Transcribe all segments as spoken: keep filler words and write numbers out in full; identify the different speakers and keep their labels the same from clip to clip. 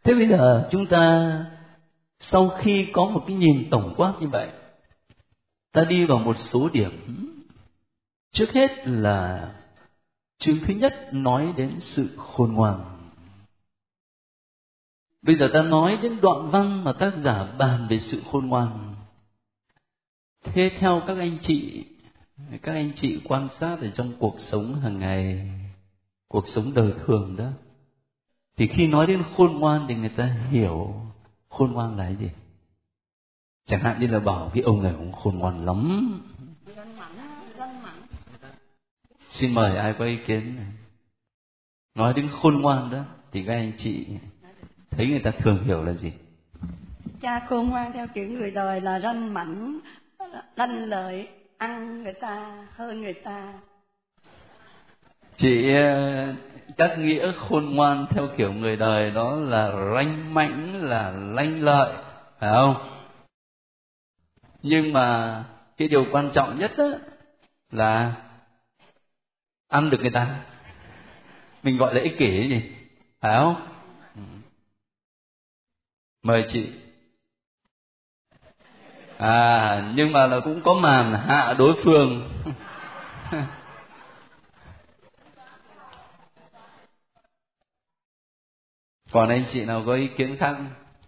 Speaker 1: Thế bây giờ chúng ta sau khi có một cái nhìn tổng quát như vậy, ta đi vào một số điểm. Trước hết là chương thứ nhất nói đến sự khôn ngoan. Bây giờ ta nói đến đoạn văn mà tác giả bàn về sự khôn ngoan. Thế theo các anh chị, các anh chị quan sát ở trong cuộc sống hàng ngày, cuộc sống đời thường đó, thì khi nói đến khôn ngoan thì người ta hiểu khôn ngoan là cái gì? Chẳng hạn như là bảo cái ông này cũng khôn ngoan lắm. Xin mời ai có ý kiến này. Nói đến khôn ngoan đó thì các anh chị thấy người ta thường hiểu là gì?
Speaker 2: Cha khôn ngoan theo kiểu người đời là ranh mãnh, lanh lợi, ăn người ta, hơn người ta.
Speaker 1: Chị các nghĩa khôn ngoan theo kiểu người đời đó là ranh mãnh, là lanh lợi, phải không? Nhưng mà cái điều quan trọng nhất đó là ăn được người ta. Mình gọi là ích kỷ ấy gì, phải không? Mời chị. À, nhưng mà là cũng có màn hạ đối phương. Còn anh chị nào có ý kiến khác?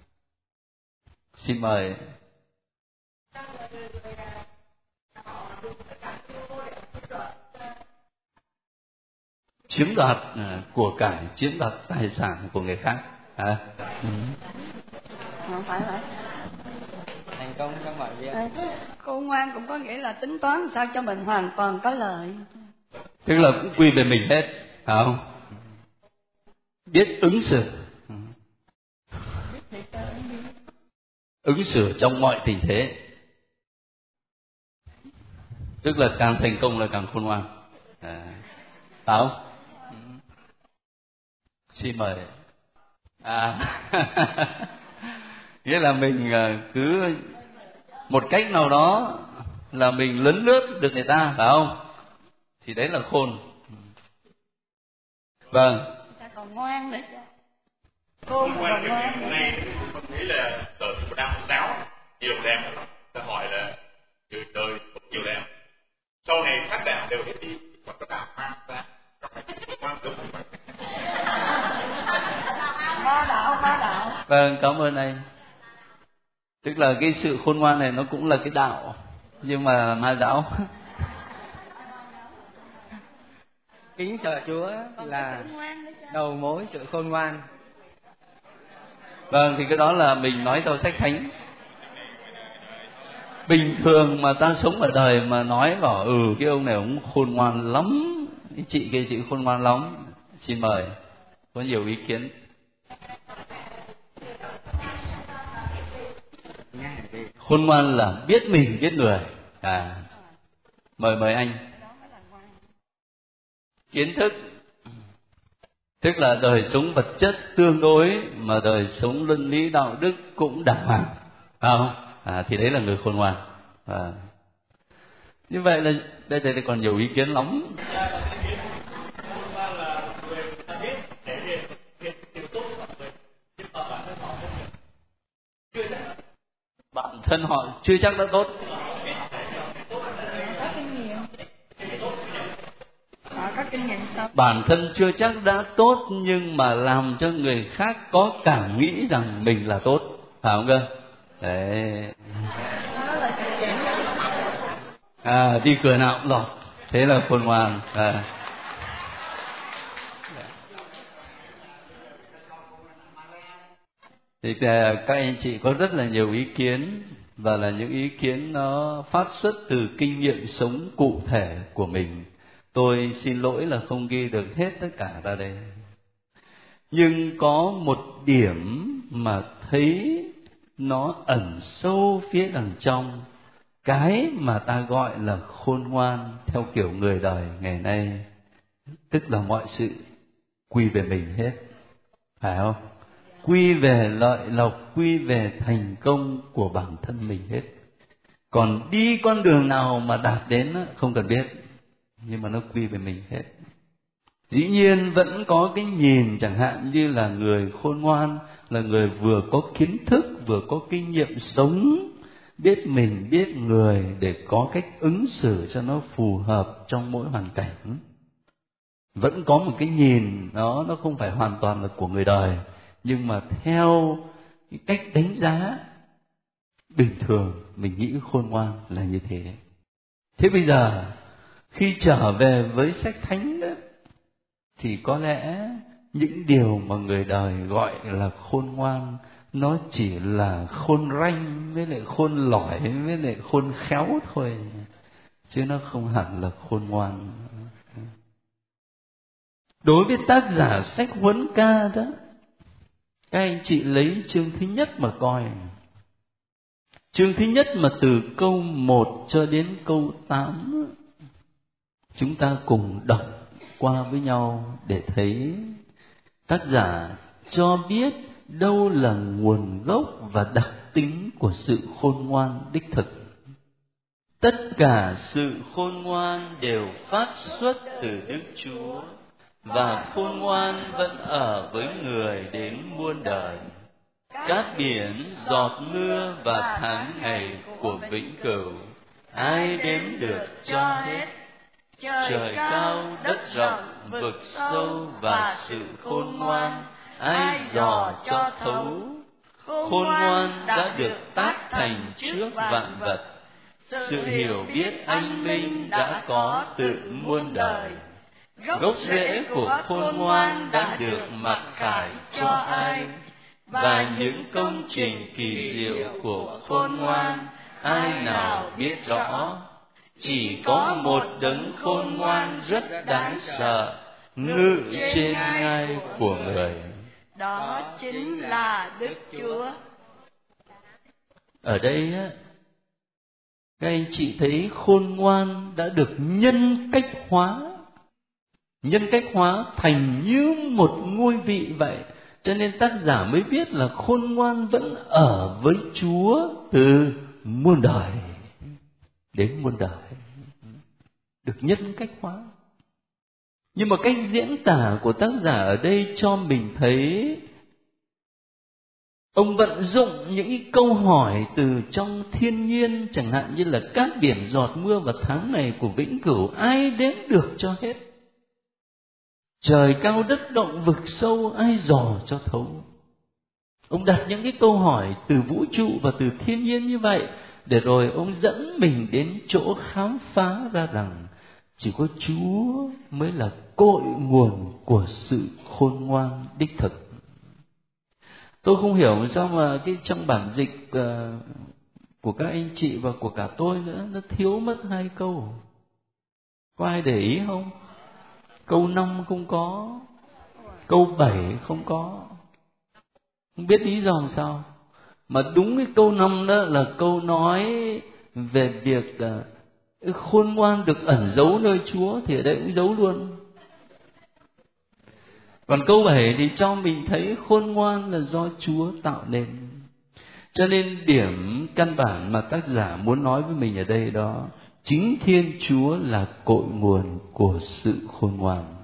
Speaker 1: Xin mời. Chiếm đoạt của cải, chiếm đoạt tài sản của người khác. À? Ừ.
Speaker 2: Không phải vậy.
Speaker 3: Thành công trong mọi việc.
Speaker 2: Khôn ngoan cũng có nghĩa là tính toán sao cho mình hoàn toàn có lợi.
Speaker 1: Tức là cũng quy về mình hết, phải không? Biết ứng xử. Ứng xử trong mọi tình thế. Tức là càng thành công là càng khôn ngoan. À, phải không? Xin mời. À, nghĩa là mình cứ một cách nào đó là mình lấn lướt được người ta, phải không? Thì đấy là khôn. Vâng.
Speaker 2: Ta còn ngoan nữa.
Speaker 4: Khôn ngoan cái chuyện này tôi nghĩ là đời của Nam giáo nhiều đêm ta hỏi là người đời nhiều đêm. Sau này các đạo đều hết đi, còn có đạo mang ra trong này ngoan đúng không?
Speaker 2: Ma đạo, ma đạo.
Speaker 1: Vâng, cảm ơn anh. Tức là cái sự khôn ngoan này nó cũng là cái đạo, nhưng mà ma giáo.
Speaker 3: Kính sợ Chúa là đầu mối sự khôn ngoan.
Speaker 1: Vâng, thì cái đó là mình nói theo sách thánh. Bình thường mà ta sống ở đời mà nói bảo ừ cái ông này cũng khôn ngoan lắm, cái chị kia chị khôn ngoan lắm. Xin mời, có nhiều ý kiến. Khôn ngoan là biết mình biết người. À, mời mời anh. Kiến thức, tức là đời sống vật chất tương đối mà đời sống luân lý đạo đức cũng đàng hoàng, phải không? À, thì đấy là người khôn ngoan. À, như vậy là đây đây còn nhiều ý kiến lắm. Bản thân họ chưa chắc đã tốt. Bản thân chưa chắc đã tốt, nhưng mà làm cho người khác có cảm nghĩ rằng mình là tốt, phải không cơ? Đấy. À, đi cửa nào cũng lọt, thế là khôn ngoan. À. Thì các anh chị có rất là nhiều ý kiến, và là những ý kiến nó phát xuất từ kinh nghiệm sống cụ thể của mình. Tôi xin lỗi là không ghi được hết tất cả ra đây. Nhưng có một điểm mà thấy nó ẩn sâu phía đằng trong cái mà ta gọi là khôn ngoan theo kiểu người đời ngày nay, tức là mọi sự quy về mình hết, phải không? Quy về lợi lộc, quy về thành công của bản thân mình hết. Còn đi con đường nào mà đạt đến không cần biết, nhưng mà nó quy về mình hết. Dĩ nhiên vẫn có cái nhìn, chẳng hạn như là người khôn ngoan là người vừa có kiến thức, vừa có kinh nghiệm sống, biết mình biết người để có cách ứng xử cho nó phù hợp trong mỗi hoàn cảnh. Vẫn có một cái nhìn đó, nó không phải hoàn toàn là của người đời, nhưng mà theo cái cách đánh giá bình thường mình nghĩ khôn ngoan là như thế. Thế bây giờ khi trở về với sách thánh đó, thì có lẽ những điều mà người đời gọi là khôn ngoan nó chỉ là khôn ranh với lại khôn lỏi với lại khôn khéo thôi, chứ nó không hẳn là khôn ngoan. Đối với tác giả sách Huấn Ca đó, các anh chị lấy chương thứ nhất mà coi. Chương thứ nhất mà từ câu một cho đến câu tám, chúng ta cùng đọc qua với nhau để thấy tác giả cho biết đâu là nguồn gốc và đặc tính của sự khôn ngoan đích thực. Tất cả sự khôn ngoan đều phát xuất từ Đức Chúa, và khôn ngoan vẫn ở với người đến muôn đời. Các biển, giọt mưa và tháng ngày của vĩnh cửu, ai đếm được cho hết. Trời cao, đất rộng, vực sâu và sự khôn ngoan, ai dò cho thấu. Khôn ngoan đã được tác thành trước vạn vật, sự hiểu biết anh minh đã có từ muôn đời. Gốc rễ của khôn ngoan đã được mặc khải cho ai, và những công trình kỳ diệu của khôn ngoan ai nào biết rõ. Chỉ có một đấng khôn ngoan rất đáng sợ, ngự trên ngai của người,
Speaker 2: đó chính là Đức Chúa.
Speaker 1: Ở đây á, các anh chị thấy khôn ngoan đã được nhân cách hóa, nhân cách hóa thành như một ngôi vị vậy. Cho nên tác giả mới biết là khôn ngoan vẫn ở với Chúa từ muôn đời đến muôn đời, được nhân cách hóa. Nhưng mà cách diễn tả của tác giả ở đây cho mình thấy ông vận dụng những cái câu hỏi từ trong thiên nhiên, chẳng hạn như là các biển, giọt mưa và tháng ngày của vĩnh cửu, ai đếm được cho hết. Trời cao đất động vực sâu, ai dò cho thấu. Ông đặt những cái câu hỏi từ vũ trụ và từ thiên nhiên như vậy, để rồi ông dẫn mình đến chỗ khám phá ra rằng chỉ có Chúa mới là cội nguồn của sự khôn ngoan đích thực. Tôi không hiểu sao mà cái trong bản dịch uh, của các anh chị và của cả tôi nữa, nó thiếu mất hai câu. Có ai để ý không? Câu năm không có, câu bảy không có. Không biết lý do làm sao. Mà đúng cái câu năm đó là câu nói về việc uh, khôn ngoan được ẩn giấu nơi Chúa, thì ở đây cũng giấu luôn. Còn câu bảy thì cho mình thấy khôn ngoan là do Chúa tạo nên. Cho nên điểm căn bản mà tác giả muốn nói với mình ở đây đó, chính Thiên Chúa là cội nguồn của sự khôn ngoan.